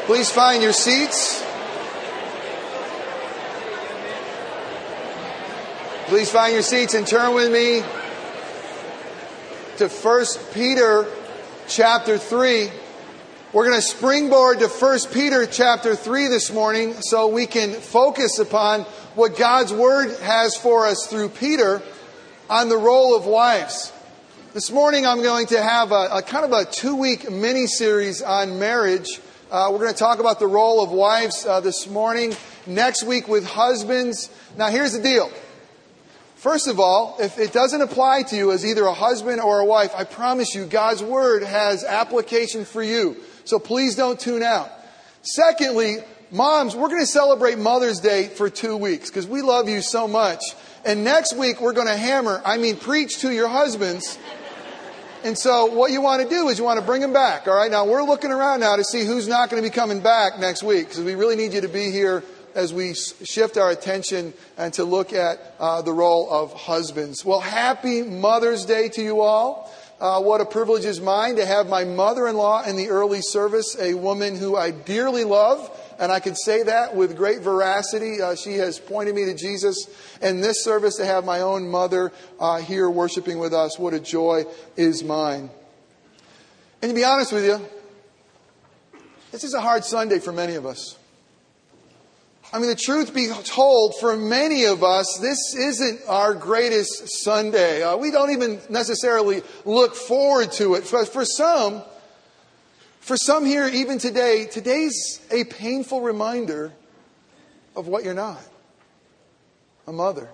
Please find your seats. Please find your seats and turn with me to 1 Peter chapter 3. We're going to springboard to 1 Peter chapter 3 this morning so we can focus upon what God's Word has for us through Peter on the role of wives. This morning I'm going to have a kind of a 2-week mini-series on marriage. We're going to talk about the role of wives this morning. Next week with husbands. Now here's the deal. First of all, if it doesn't apply to you as either a husband or a wife, I promise you God's Word has application for you. So please don't tune out. Secondly, moms, we're going to celebrate Mother's Day for 2 weeks because we love you so much. And next week we're going to preach to your husbands. And so what you want to do is you want to bring them back. All right. Now we're looking around now to see who's not going to be coming back next week because we really need you to be here as we shift our attention and to look at the role of husbands. Well, happy Mother's Day to you all. What a privilege is mine to have my mother-in-law in the early service, a woman who I dearly love. And I can say that with great veracity. She has pointed me to Jesus. And this service to have my own mother here worshiping with us, what a joy is mine. And to be honest with you, this is a hard Sunday for many of us. I mean, the truth be told, for many of us, this isn't our greatest Sunday. We don't even necessarily look forward to it. For some here, even today, today's a painful reminder of what you're not. A mother.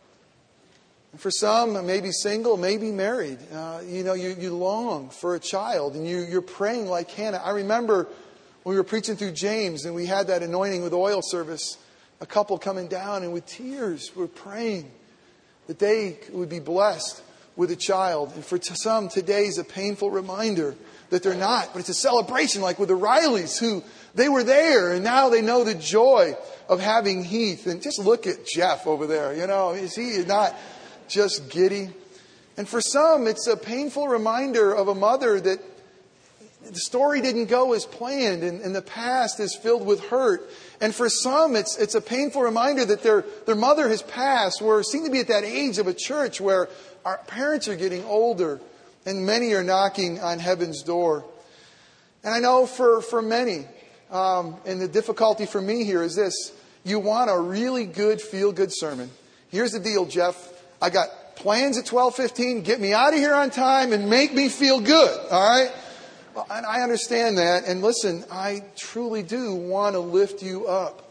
And for some, maybe single, maybe married. You long for a child and you're praying like Hannah. I remember when we were preaching through James and we had that anointing with oil service, a couple coming down and with tears were praying that they would be blessed with a child. And for some, today's a painful reminder that they're not. But it's a celebration like with the Rileys who they were there and now they know the joy of having Heath. And just look at Jeff over there. Is he not just giddy? And for some, it's a painful reminder of a mother that the story didn't go as planned and the past is filled with hurt. And for some, it's a painful reminder that their mother has passed. We seem to be at that age of a church where our parents are getting older and many are knocking on heaven's door. And I know for many, and the difficulty for me here is this. You want a really good, feel-good sermon. Here's the deal, Jeff. I got plans at 12:15. Get me out of here on time and make me feel good. All right? Well, and I understand that. And listen, I truly do want to lift you up.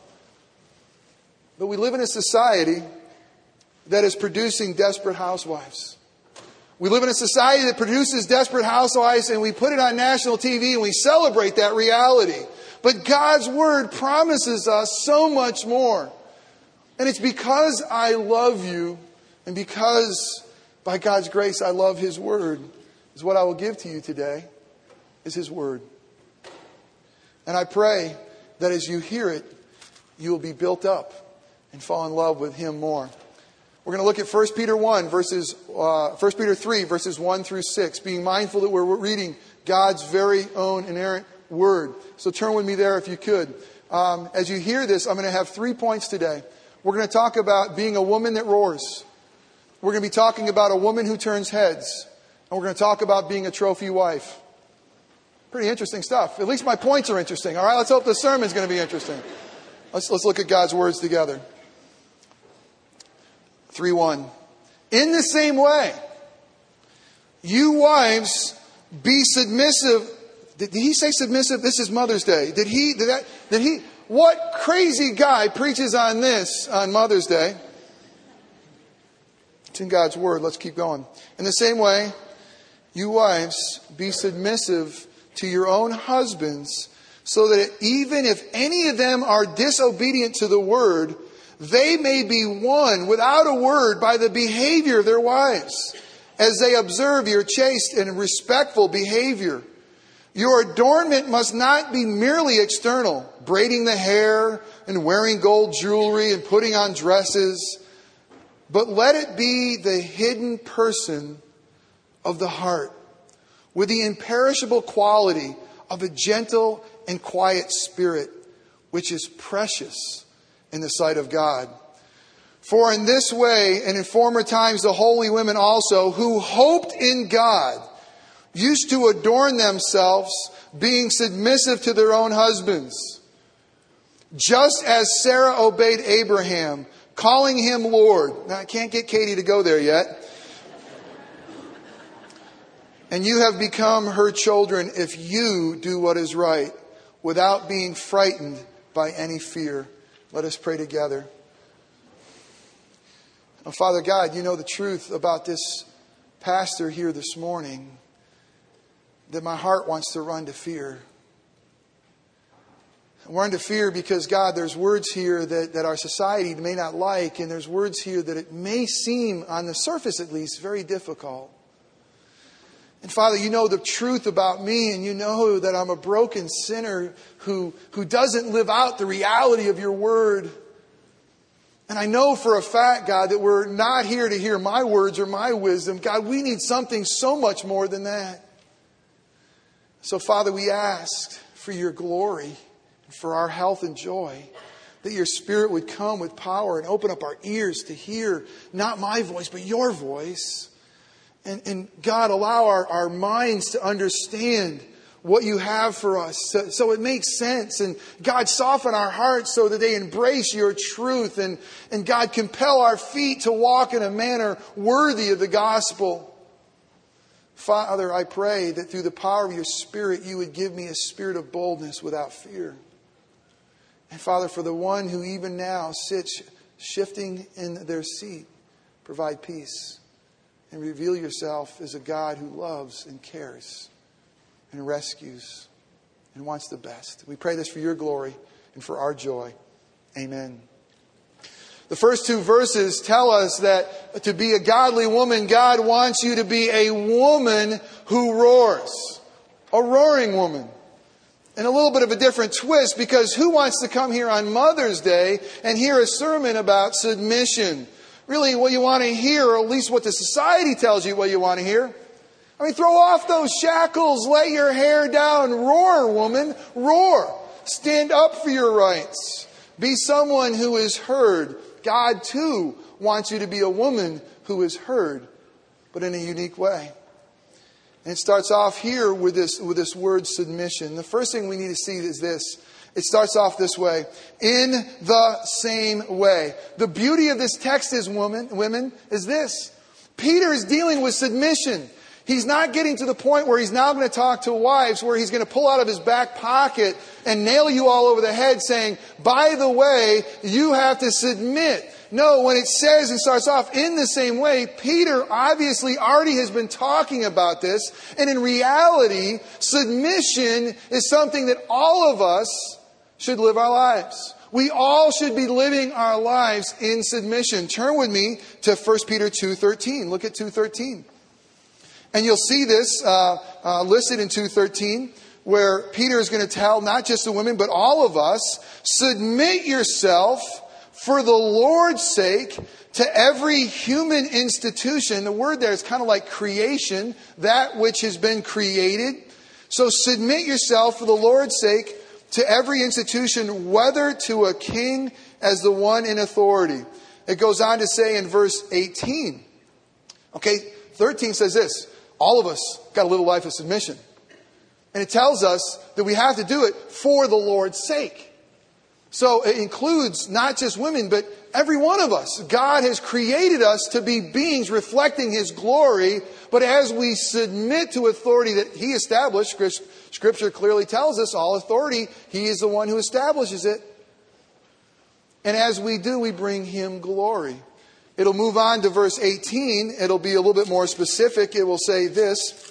But we live in a society that is producing desperate housewives. We live in a society that produces desperate housewives and we put it on national TV and we celebrate that reality. But God's Word promises us so much more. And it's because I love you and because by God's grace I love His Word is what I will give to you today. Is His Word. And I pray that as you hear it, you will be built up and fall in love with Him more. We're going to look at 1 Peter 3, verses 1 through 6, being mindful that we're reading God's very own inerrant Word. So turn with me there if you could. As you hear this, I'm going to have 3 points today. We're going to talk about being a woman that roars. We're going to be talking about a woman who turns heads. And we're going to talk about being a trophy wife. Pretty interesting stuff. At least my points are interesting. All right, let's hope the sermon's going to be interesting. Let's look at God's words together. 3:1. In the same way, you wives, be submissive. Did he say submissive? This is Mother's Day. Did he? What crazy guy preaches on this on Mother's Day? It's in God's Word. Let's keep going. In the same way, you wives, be submissive to your own husbands, so that even if any of them are disobedient to the word, they may be won without a word by the behavior of their wives, as they observe your chaste and respectful behavior. Your adornment must not be merely external, braiding the hair and wearing gold jewelry and putting on dresses, but let it be the hidden person of the heart, with the imperishable quality of a gentle and quiet spirit, which is precious in the sight of God. For in this way, and in former times the holy women also, who hoped in God, used to adorn themselves, being submissive to their own husbands. Just as Sarah obeyed Abraham, calling him Lord. Now, I can't get Katie to go there yet. And you have become her children if you do what is right, without being frightened by any fear. Let us pray together. Oh, Father God, you know the truth about this pastor here this morning, that my heart wants to run to fear. I run to fear because, God, there's words here that our society may not like, and there's words here that it may seem, on the surface at least, very difficult. And Father, you know the truth about me, and you know that I'm a broken sinner who doesn't live out the reality of your word. And I know for a fact, God, that we're not here to hear my words or my wisdom. God, we need something so much more than that. So, Father, we ask for your glory, for our health and joy, that your Spirit would come with power and open up our ears to hear not my voice, but your voice. And God, allow our minds to understand what you have for us so it makes sense. And God, soften our hearts so that they embrace your truth. And God, compel our feet to walk in a manner worthy of the gospel. Father, I pray that through the power of your Spirit, you would give me a spirit of boldness without fear. And Father, for the one who even now sits shifting in their seat, provide peace and reveal yourself as a God who loves and cares and rescues and wants the best. We pray this for your glory and for our joy. Amen. The first two verses tell us that to be a godly woman, God wants you to be a woman who roars. A roaring woman. And a little bit of a different twist, because who wants to come here on Mother's Day and hear a sermon about submission? Really, what you want to hear, or at least what the society tells you what you want to hear. I mean, throw off those shackles, let your hair down, roar, woman, roar. Stand up for your rights. Be someone who is heard. God, too, wants you to be a woman who is heard, but in a unique way. And it starts off here with this word submission. The first thing we need to see is this. It starts off this way. In the same way. The beauty of this text is, women, is this. Peter is dealing with submission. He's not getting to the point where he's now going to talk to wives, where he's going to pull out of his back pocket and nail you all over the head saying, by the way, you have to submit. No, when it says and starts off in the same way, Peter obviously already has been talking about this. And in reality, submission is something that all of us should live our lives. We all should be living our lives in submission. Turn with me to 1 Peter 2:13. Look at 2:13. And you'll see this listed in 2:13, where Peter is going to tell not just the women, but all of us, submit yourself for the Lord's sake to every human institution. The word there is kind of like creation, that which has been created. So submit yourself for the Lord's sake to every institution, whether to a king as the one in authority. It goes on to say in verse 18. Okay, 13 says this. All of us got to live a life of submission. And it tells us that we have to do it for the Lord's sake. So it includes not just women, but every one of us. God has created us to be beings reflecting His glory. But as we submit to authority that He established, Scripture clearly tells us all authority, He is the one who establishes it. And as we do, we bring Him glory. It'll move on to verse 18. It'll be a little bit more specific. It will say this.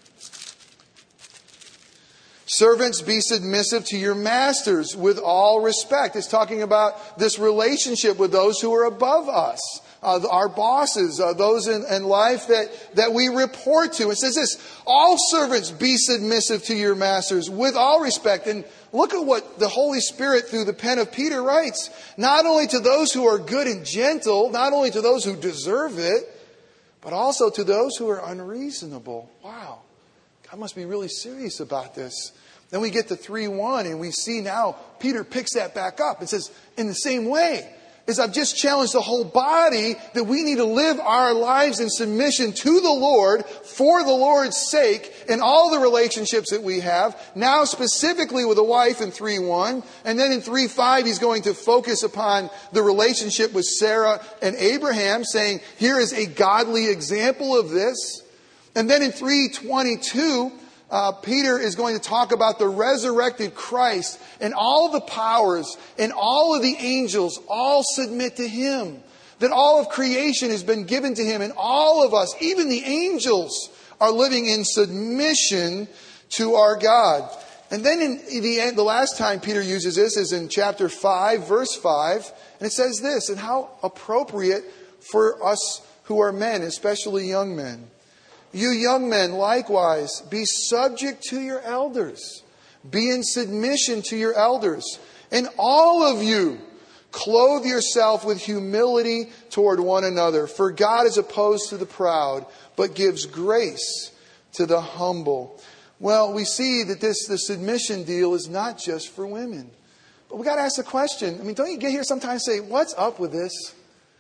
Servants, be submissive to your masters with all respect. It's talking about this relationship with those who are above us. Our bosses, those in life that we report to. It says this, all servants be submissive to your masters with all respect. And look at what the Holy Spirit through the pen of Peter writes. Not only to those who are good and gentle, not only to those who deserve it, but also to those who are unreasonable. Wow, God must be really serious about this. Then we get to 3:1 and we see now Peter picks that back up and says, in the same way, as I've just challenged the whole body that we need to live our lives in submission to the Lord for the Lord's sake in all the relationships that we have. Now specifically with a wife in 3:1. And then in 3:5 he's going to focus upon the relationship with Sarah and Abraham, saying here is a godly example of this. And then in 3:22, Peter is going to talk about the resurrected Christ and all the powers and all of the angels all submit to Him. That all of creation has been given to Him and all of us, even the angels, are living in submission to our God. And then in the end, the last time Peter uses this is in chapter 5, verse 5. And it says this, and how appropriate for us who are men, especially young men. You young men, likewise, be subject to your elders. Be in submission to your elders. And all of you, clothe yourself with humility toward one another. For God is opposed to the proud, but gives grace to the humble. Well, we see that the submission deal is not just for women. But we got to ask the question. Don't you get here sometimes and say, what's up with this?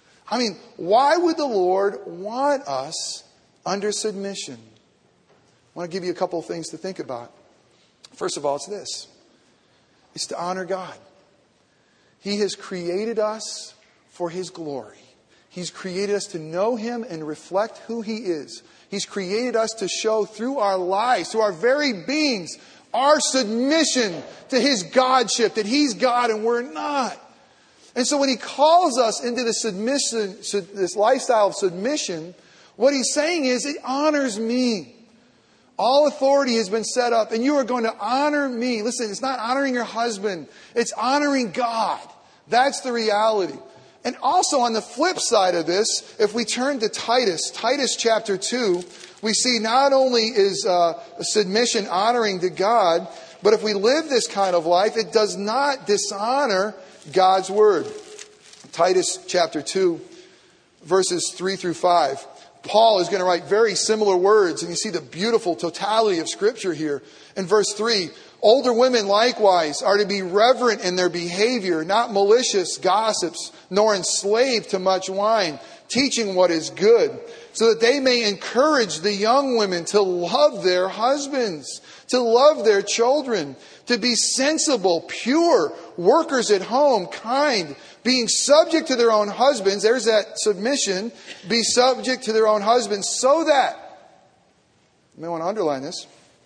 Why would the Lord want us under submission? I want to give you a couple of things to think about. First of all, it's this. It's to honor God. He has created us for His glory. He's created us to know Him and reflect who He is. He's created us to show through our lives, through our very beings, our submission to His Godship, that He's God and we're not. And so when He calls us into this lifestyle of submission, what He's saying is, it honors me. All authority has been set up, and you are going to honor me. Listen, it's not honoring your husband. It's honoring God. That's the reality. And also on the flip side of this, if we turn to Titus chapter 2, we see not only is submission honoring to God, but if we live this kind of life, it does not dishonor God's word. Titus chapter 2, verses 3 through 5. Paul is going to write very similar words, and you see the beautiful totality of Scripture here. In verse 3, older women likewise are to be reverent in their behavior, not malicious gossips, nor enslaved to much wine, teaching what is good, so that they may encourage the young women to love their husbands, to love their children, to be sensible, pure, workers at home, kind, being subject to their own husbands. There's that submission. Be subject to their own husbands so that, you may want to underline this,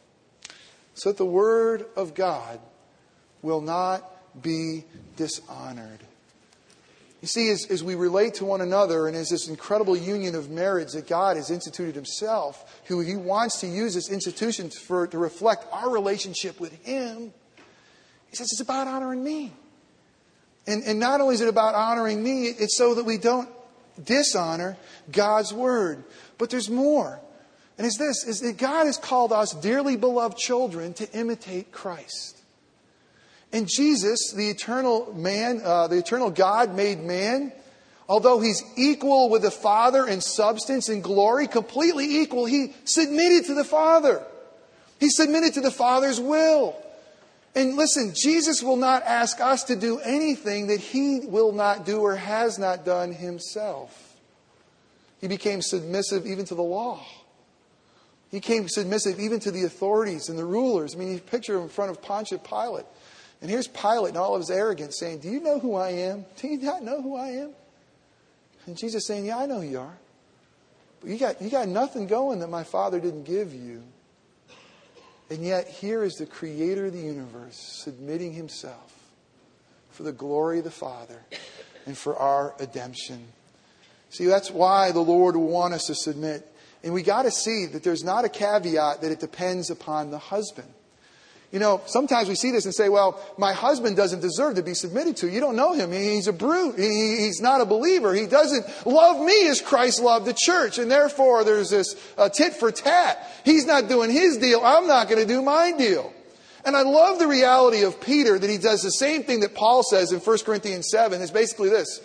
so that the word of God will not be dishonored. You see, as we relate to one another and as this incredible union of marriage that God has instituted Himself, who He wants to use this institution to reflect our relationship with Him, He says it's about honoring me. And not only is it about honoring me, it's so that we don't dishonor God's word. But there's more. And it's this, is that God has called us, dearly beloved children, to imitate Christ. And Jesus, the eternal man, the eternal God made man, although He's equal with the Father in substance and glory, completely equal, He submitted to the Father. He submitted to the Father's will. And listen, Jesus will not ask us to do anything that He will not do or has not done Himself. He became submissive even to the law. He became submissive even to the authorities and the rulers. You picture Him in front of Pontius Pilate. And here's Pilate in all of his arrogance saying, do you know who I am? Do you not know who I am? And Jesus saying, yeah, I know who you are. But you got nothing going that my Father didn't give you. And yet here is the Creator of the universe submitting Himself for the glory of the Father and for our redemption. See, that's why the Lord will want us to submit. And we got to see that there's not a caveat that it depends upon the husband. Sometimes we see this and say, well, my husband doesn't deserve to be submitted to. You don't know him. He's a brute. He's not a believer. He doesn't love me as Christ loved the church. And therefore, there's this tit for tat. He's not doing his deal. I'm not going to do my deal. And I love the reality of Peter that he does the same thing that Paul says in 1 Corinthians 7. It's basically this.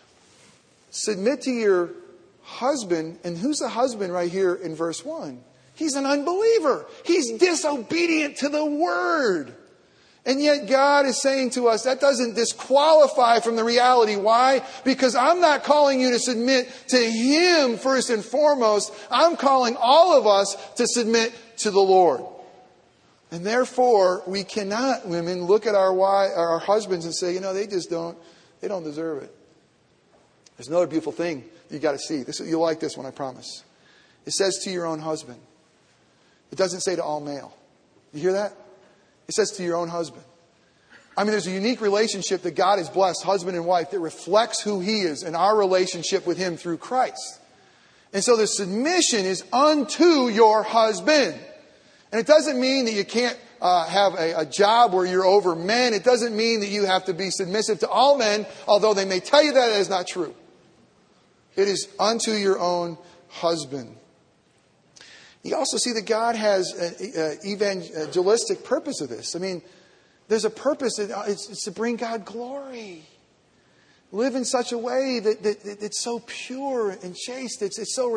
Submit to your husband. And who's the husband right here in verse 1? He's an unbeliever. He's disobedient to the word. And yet God is saying to us, that doesn't disqualify from the reality. Why? Because I'm not calling you to submit to Him first and foremost. I'm calling all of us to submit to the Lord. And therefore, we cannot, women, look at our husbands and say, they don't deserve it. There's another beautiful thing you got to see. You'll like this one, I promise. It says to your own husband. It doesn't say to all male. You hear that? It says to your own husband. There's a unique relationship that God has blessed, husband and wife, that reflects who He is and our relationship with Him through Christ. And so the submission is unto your husband. And it doesn't mean that you can't have a job where you're over men. It doesn't mean that you have to be submissive to all men, although they may tell you that is not true. It is unto your own husband. You also see that God has an evangelistic purpose of this. There's a purpose. It's to bring God glory. Live in such a way that it's so pure and chaste. It's so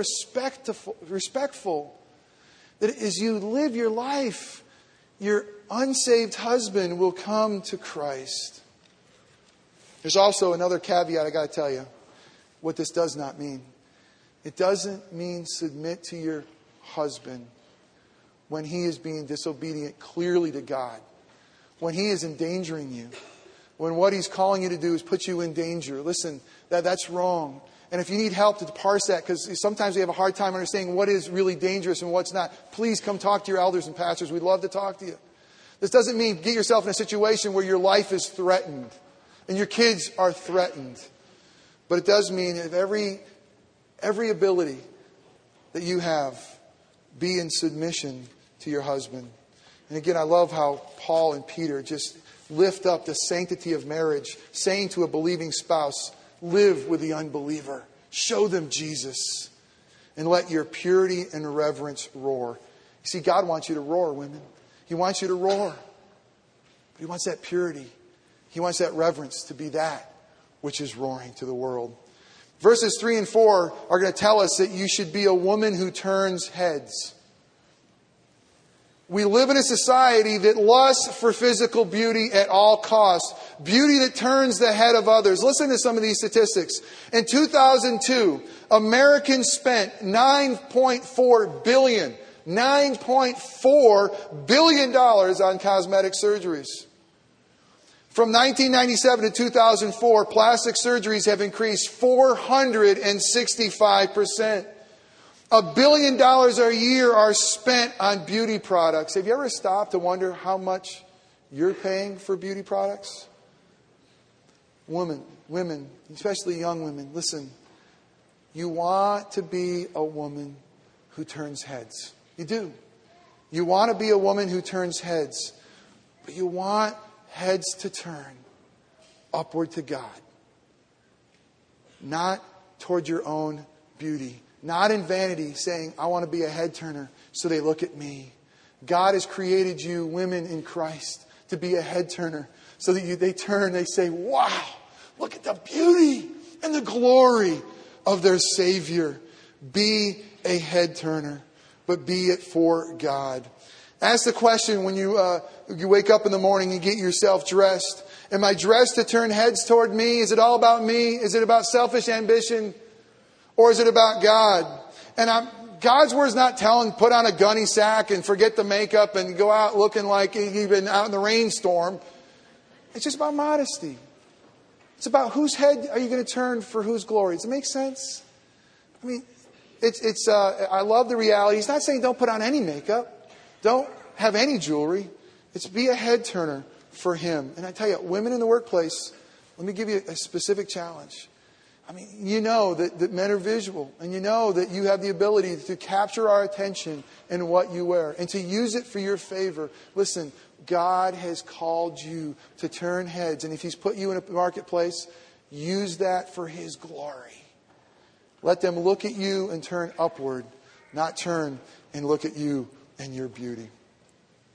respectful. That as you live your life, your unsaved husband will come to Christ. There's also another caveat I got to tell you. What this does not mean. It doesn't mean submit to your husband when he is being disobedient clearly to God, when he is endangering you, when what he's calling you to do is put you in danger. Listen, that's wrong. And if you need help to parse that, because sometimes we have a hard time understanding what is really dangerous and what's not, please come talk to your elders and pastors. We'd love to talk to you. This doesn't mean get yourself in a situation where your life is threatened and your kids are threatened. But it does mean if every ability that you have, be in submission to your husband. And again, I love how Paul and Peter just lift up the sanctity of marriage, saying to a believing spouse, live with the unbeliever. Show them Jesus. And let your purity and reverence roar. You see, God wants you to roar, women. He wants you to roar. But He wants that purity. He wants that reverence to be that which is roaring to the world. Verses 3 and 4 are going to tell us that you should be a woman who turns heads. We live in a society that lusts for physical beauty at all costs. Beauty that turns the head of others. Listen to some of these statistics. In 2002, Americans spent $9.4 billion on cosmetic surgeries. From 1997 to 2004, plastic surgeries have increased 465%. $1 billion a year are spent on beauty products. Have you ever stopped to wonder how much you're paying for beauty products? Women, especially young women, listen. You want to be a woman who turns heads. You do. You want to be a woman who turns heads. But you want heads to turn upward to God. Not toward your own beauty. Not in vanity, saying, I want to be a head turner so they look at me. God has created you, women in Christ, to be a head turner so that they turn, they say, wow, look at the beauty and the glory of their Savior. Be a head turner, but be it for God. Ask the question when you wake up in the morning and get yourself dressed. Am I dressed to turn heads toward me? Is it all about me? Is it about selfish ambition? Or is it about God? And God's word is not telling, put on a gunny sack and forget the makeup and go out looking like you've been out in the rainstorm. It's just about modesty. It's about whose head are you going to turn for whose glory. Does it make sense? I love the reality. He's not saying don't put on any makeup. Don't have any jewelry. It's be a head turner for Him. And I tell you, women in the workplace, let me give you a specific challenge. You know that men are visual, and you know that you have the ability to capture our attention in what you wear and to use it for your favor. Listen, God has called you to turn heads, and if He's put you in a marketplace, use that for His glory. Let them look at you and turn upward, not turn and look at you and your beauty.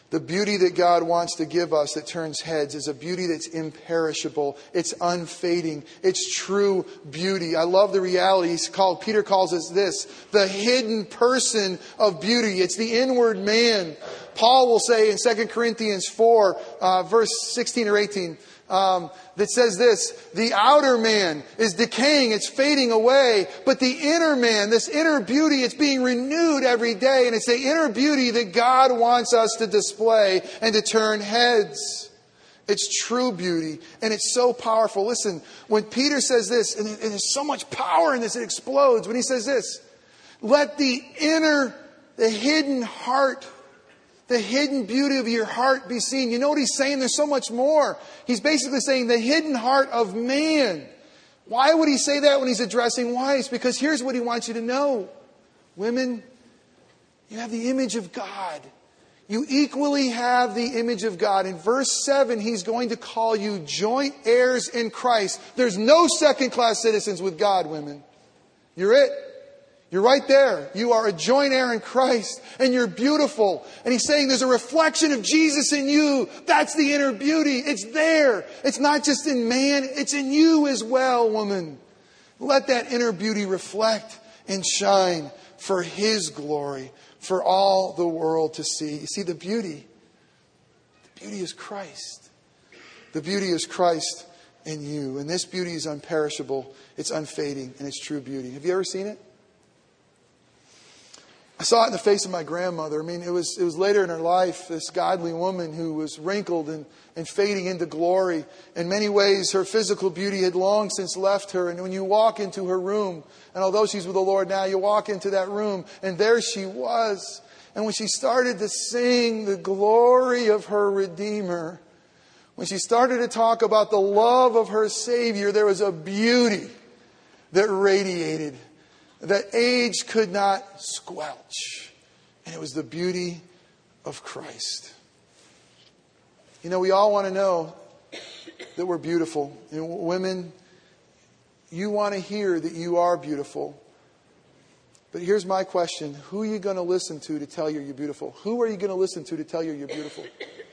The beauty that God wants to give us that turns heads is a beauty that's imperishable. It's unfading. It's true beauty. I love the reality. Peter calls us this, the hidden person of beauty. It's the inward man. Paul will say in 2 Corinthians 4, verse 16 or 18, that says this, the outer man is decaying, it's fading away, but the inner man, this inner beauty, it's being renewed every day. And it's the inner beauty that God wants us to display and to turn heads. It's true beauty, and it's so powerful. Listen, when Peter says this, and there's so much power in this, it explodes. When he says this, let the hidden heart, the hidden beauty of your heart be seen. You know what he's saying? There's so much more. He's basically saying the hidden heart of man. Why would he say that when he's addressing wives? Because here's what he wants you to know. Women, you have the image of God. You equally have the image of God. In verse 7, he's going to call you joint heirs in Christ. There's no second-class citizens with God, women. You're it. You're right there. You are a joint heir in Christ, and you're beautiful. And he's saying there's a reflection of Jesus in you. That's the inner beauty. It's there. It's not just in man. It's in you as well, woman. Let that inner beauty reflect and shine for His glory, for all the world to see. You see, the beauty is Christ. The beauty is Christ in you. And this beauty is unperishable. It's unfading, and it's true beauty. Have you ever seen it? I saw it in the face of my grandmother. I mean, it was later in her life, this godly woman who was wrinkled and fading into glory. In many ways, her physical beauty had long since left her. And when you walk into her room, and although she's with the Lord now, you walk into that room, and there she was. And when she started to sing the glory of her Redeemer, when she started to talk about the love of her Savior, there was a beauty that radiated, that age could not squelch. And it was the beauty of Christ. You know, we all want to know that we're beautiful. And women, you want to hear that you are beautiful. But here's my question. Who are you going to listen to tell you you're beautiful? Who are you going to listen to tell you you're beautiful?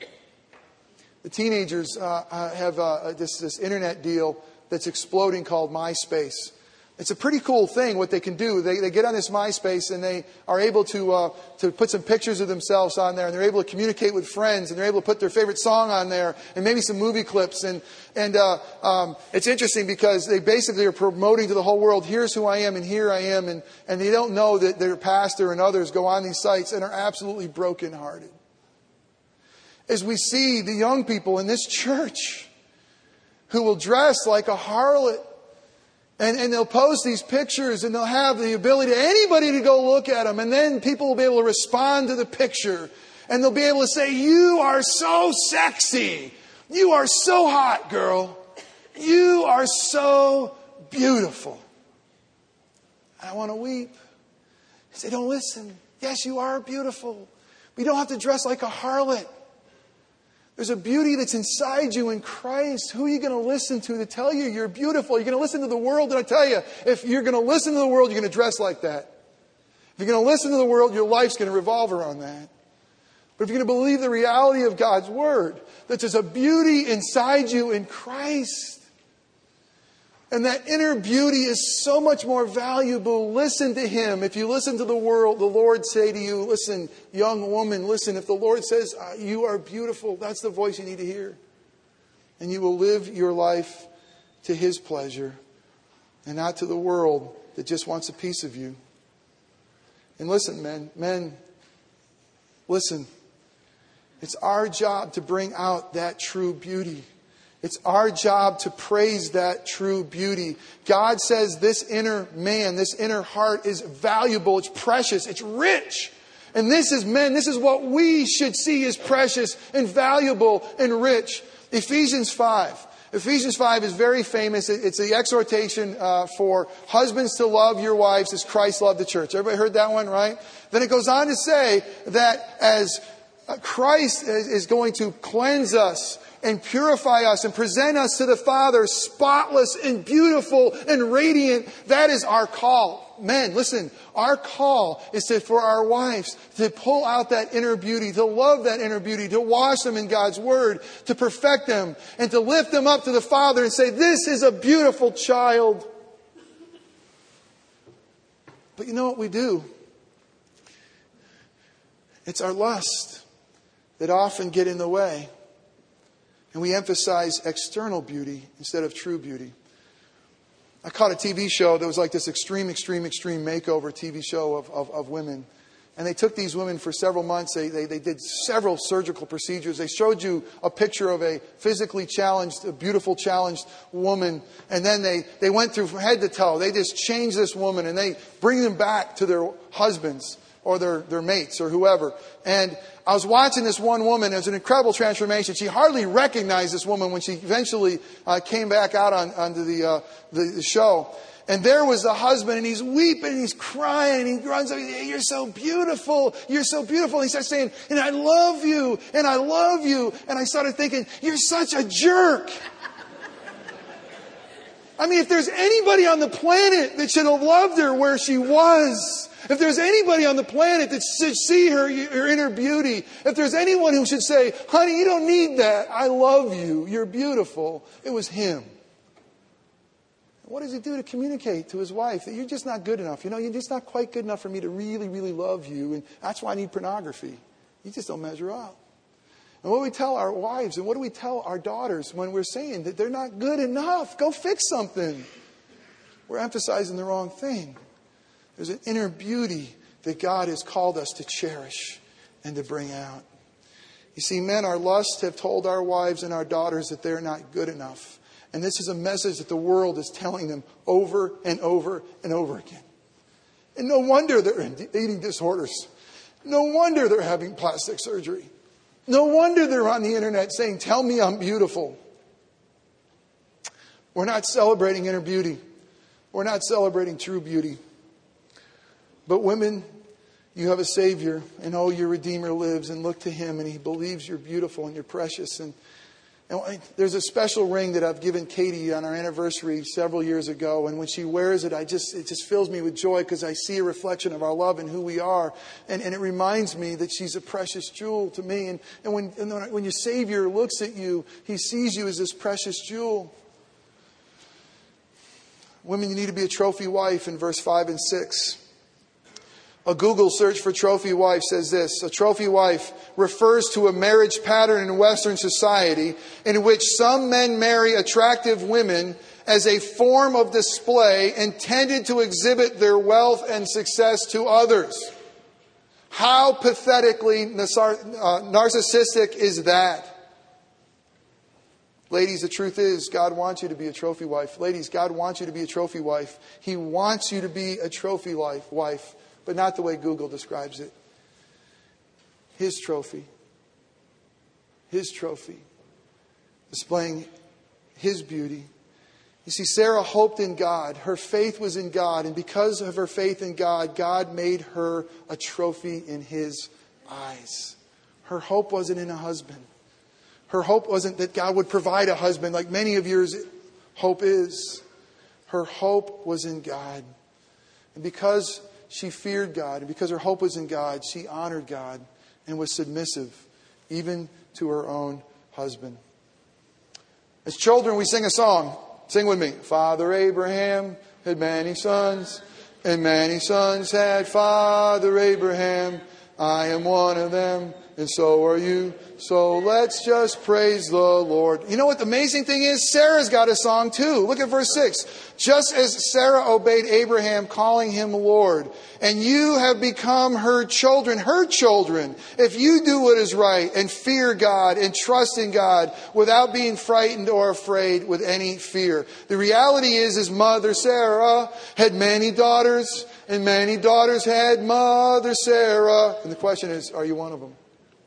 The teenagers have this internet deal that's exploding called MySpace. It's a pretty cool thing what they can do. They get on this MySpace and they are able to put some pictures of themselves on there, and they're able to communicate with friends, and they're able to put their favorite song on there and maybe some movie clips. And it's interesting because they basically are promoting to the whole world, here's who I am and here I am. And they don't know that their pastor and others go on these sites and are absolutely brokenhearted. As we see the young people in this church who will dress like a harlot, and they'll post these pictures, and they'll have the ability to anybody to go look at them. And then people will be able to respond to the picture. And they'll be able to say, you are so sexy. You are so hot, girl. You are so beautiful. I want to weep. I say, don't listen. Yes, you are beautiful. But you don't have to dress like a harlot. There's a beauty that's inside you in Christ. Who are you going to listen to tell you you're beautiful? You're going to listen to the world. And I tell you, if you're going to listen to the world, you're going to dress like that. If you're going to listen to the world, your life's going to revolve around that. But if you're going to believe the reality of God's Word, that there's a beauty inside you in Christ, and that inner beauty is so much more valuable. Listen to Him. If you listen to the world, the Lord say to you, listen, young woman, listen. If the Lord says, you are beautiful, that's the voice you need to hear. And you will live your life to His pleasure and not to the world that just wants a piece of you. And listen, men, listen. It's our job to bring out that true beauty. It's our job to praise that true beauty. God says this inner man, this inner heart is valuable, it's precious, it's rich. And this is men, this is what we should see as precious and valuable and rich. Ephesians 5. Ephesians 5 is very famous. It's the exhortation for husbands to love your wives as Christ loved the church. Everybody heard that one, right? Then it goes on to say that as Christ is going to cleanse us and purify us and present us to the Father spotless and beautiful and radiant. That is our call. Men, listen, our call is for our wives to pull out that inner beauty, to love that inner beauty, to wash them in God's Word, to perfect them, and to lift them up to the Father and say, this is a beautiful child. But you know what we do? It's our lust that often get in the way. And we emphasize external beauty instead of true beauty. I caught a TV show that was like this extreme makeover TV show of women. And they took these women for several months. They did several surgical procedures. They showed you a picture of a physically challenged, a beautiful challenged woman. And then they went through from head to toe. They just changed this woman and they bring them back to their husbands or their mates or whoever. And I was watching this one woman. It was an incredible transformation. She hardly recognized this woman when she eventually came back out onto the show. And there was the husband, and he's weeping, and he's crying, and he runs up, you're so beautiful, you're so beautiful. And he starts saying, and I love you, and I love you. And I started thinking, you're such a jerk. I mean, if there's anybody on the planet that should have loved her where she was, if there's anybody on the planet that should see her inner beauty, if there's anyone who should say, honey, you don't need that, I love you, you're beautiful, it was him. What does he do to communicate to his wife that you're just not good enough? You know, you're just not quite good enough for me to really, really love you. And that's why I need pornography. You just don't measure up. And what do we tell our wives and what do we tell our daughters when we're saying that they're not good enough? Go fix something. We're emphasizing the wrong thing. There's an inner beauty that God has called us to cherish and to bring out. You see, men, our lusts have told our wives and our daughters that they're not good enough. And this is a message that the world is telling them over and over and over again. And no wonder they're in eating disorders. No wonder they're having plastic surgery. No wonder they're on the internet saying, tell me I'm beautiful. We're not celebrating inner beauty. We're not celebrating true beauty. But women, you have a Savior. And oh, your Redeemer lives. And look to Him. And He believes you're beautiful and you're precious. And there's a special ring that I've given Katie on our anniversary several years ago. And when she wears it, it just fills me with joy because I see a reflection of our love and who we are. And it reminds me that she's a precious jewel to me. And when your Savior looks at you, He sees you as this precious jewel. Women, you need to be a trophy wife in verse 5 and 6. A Google search for trophy wife says this. A trophy wife refers to a marriage pattern in Western society in which some men marry attractive women as a form of display intended to exhibit their wealth and success to others. How pathetically narcissistic is that? Ladies, the truth is, God wants you to be a trophy wife. Ladies, God wants you to be a trophy wife. He wants you to be a trophy wife. But not the way Google describes it. His trophy. His trophy. Displaying His beauty. You see, Sarah hoped in God. Her faith was in God. And because of her faith in God, God made her a trophy in His eyes. Her hope wasn't in a husband. Her hope wasn't that God would provide a husband like many of yours hope is. Her hope was in God. And because she feared God, and because her hope was in God, she honored God and was submissive, even to her own husband. As children, we sing a song. Sing with me. Father Abraham had many sons, and many sons had Father Abraham. I am one of them, and so are you. So let's just praise the Lord. You know what the amazing thing is? Sarah's got a song too. Look at verse 6. Just as Sarah obeyed Abraham, calling him Lord, and you have become her children, if you do what is right and fear God and trust in God without being frightened or afraid with any fear. The reality is Mother Sarah had many daughters, and many daughters had Mother Sarah. And the question is, are you one of them?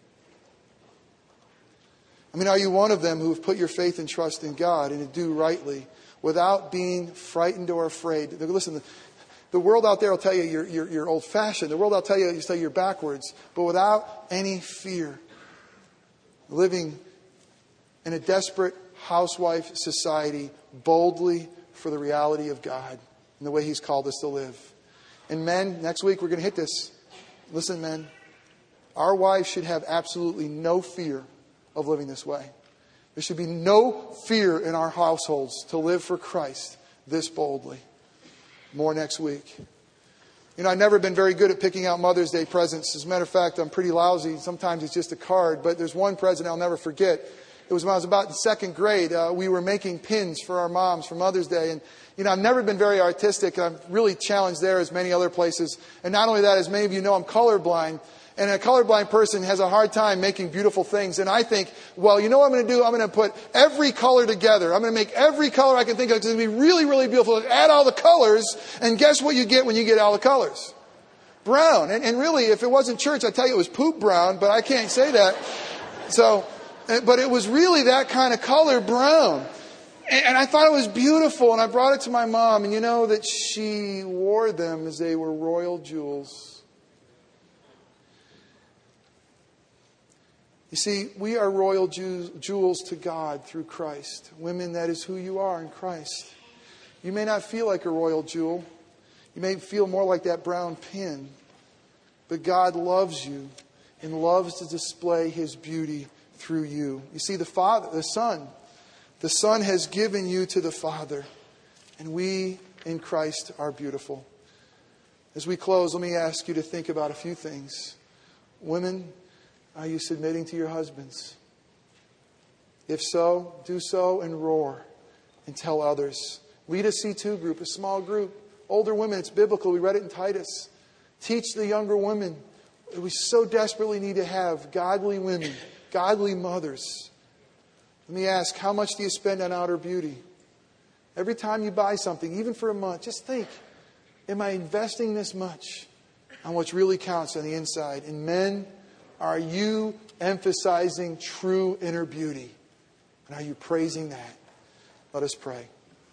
I mean, are you one of them who have put your faith and trust in God and to do rightly without being frightened or afraid? Listen, the world out there will tell you you're old-fashioned. The world will tell you you're backwards. But without any fear, living in a desperate housewife society boldly for the reality of God and the way He's called us to live. And men, next week we're going to hit this. Listen, men, our wives should have absolutely no fear of living this way. There should be no fear in our households to live for Christ this boldly. More next week. I've never been very good at picking out Mother's Day presents. As a matter of fact, I'm pretty lousy. Sometimes it's just a card. But there's one present I'll never forget. It was when I was about in second grade. We were making pins for our moms for Mother's Day. And, I've never been very artistic. I'm really challenged there as many other places. And not only that, as many of you know, I'm colorblind. And a colorblind person has a hard time making beautiful things. And I think, well, you know what I'm going to do? I'm going to put every color together. I'm going to make every color I can think of. It's going to be really, really beautiful. Add all the colors. And guess what you get when you get all the colors? Brown. And really, if it wasn't church, I'd tell you it was poop brown. But I can't say that. But it was really that kind of color, brown. And I thought it was beautiful. And I brought it to my mom. And you know that she wore them as they were royal jewels. You see, we are royal jewels to God through Christ. Women, that is who you are in Christ. You may not feel like a royal jewel. You may feel more like that brown pin. But God loves you and loves to display His beauty through you. You see, the Son has given you to the Father. And we in Christ are beautiful. As we close, let me ask you to think about a few things. Women, are you submitting to your husbands? If so, do so and roar and tell others. Lead a C2 group, a small group. Older women, it's biblical. We read it in Titus. Teach the younger women. We so desperately need to have godly women, godly mothers. Let me ask, how much do you spend on outer beauty? Every time you buy something, even for a month, just think, am I investing this much on what really counts on the inside? And men, are you emphasizing true inner beauty? And are you praising that? Let us pray.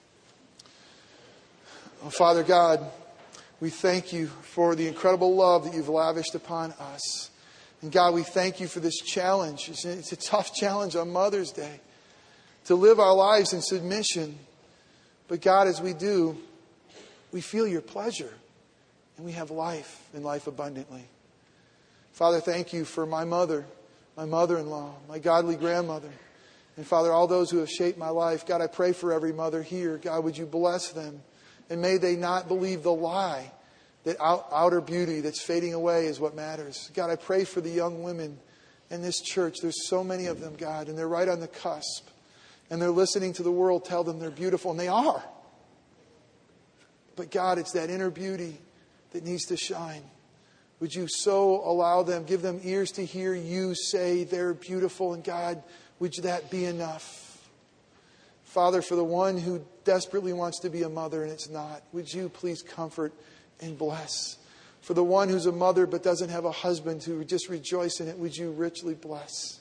Oh, Father God, we thank you for the incredible love that you've lavished upon us. And God, we thank you for this challenge. It's a tough challenge on Mother's Day to live our lives in submission. But God, as we do, we feel your pleasure and we have life and life abundantly. Father, thank you for my mother, my mother-in-law, my godly grandmother. And Father, all those who have shaped my life, God, I pray for every mother here. God, would you bless them? And may they not believe the lie that outer beauty that's fading away is what matters. God, I pray for the young women in this church. There's so many of them, God, and they're right on the cusp. And they're listening to the world tell them they're beautiful, and they are. But God, it's that inner beauty that needs to shine. Would you so allow them, give them ears to hear you say they're beautiful. And God, would that be enough? Father, for the one who desperately wants to be a mother and it's not, would you please comfort and bless? For the one who's a mother but doesn't have a husband who would just rejoice in it, would you richly bless?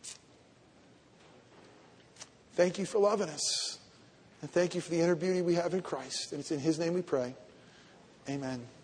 Thank you for loving us. And thank you for the inner beauty we have in Christ. And it's in His name we pray. Amen.